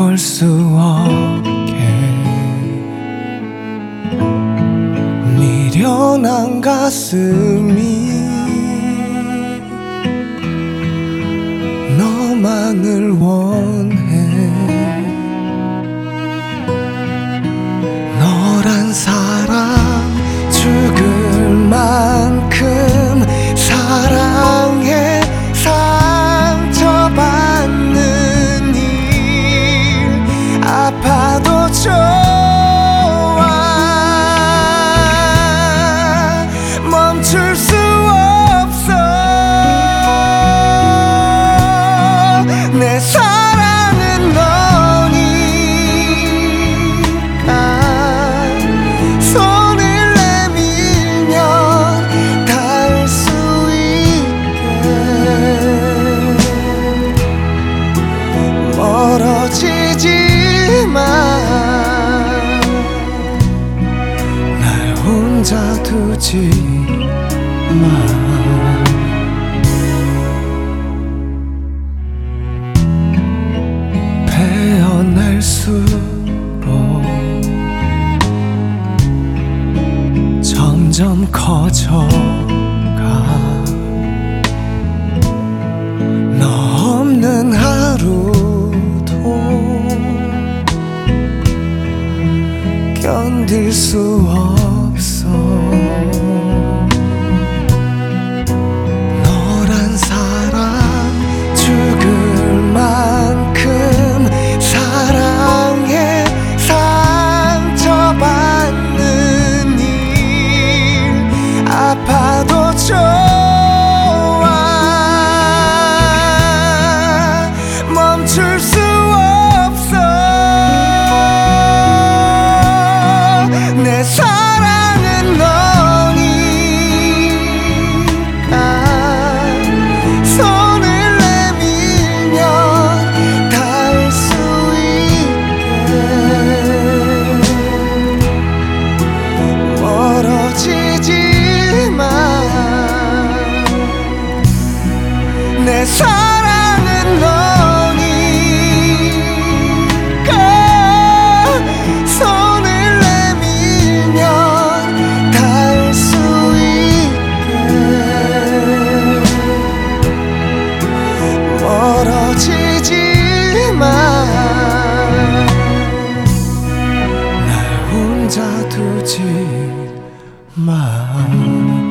볼 수 없게 미련한 가슴이 너만을 원해. 너란 사람 죽을 만큼 사랑해. 상처받는 일 아파도 좋아. 멈출 수 없어. 내 사랑은 너니까 손을 내밀면 닿을 수 있게. 멀어지지 마. 날 혼자 두지 마. 배어날수록 점점 커져가. 너 없는 하루도 견딜 수 없어. 너란 사람 죽을 만큼 사랑해. 상처받는 일 아파도 좋아. 멈출 수 없어. 내 사랑은 너니까 손을 내밀면 닿을 수 있게. 멀어지지 마. 내 사랑은 너니까 손을 내밀면 닿을 수 있게. 멀어지지 마. 날 혼자 두지 마.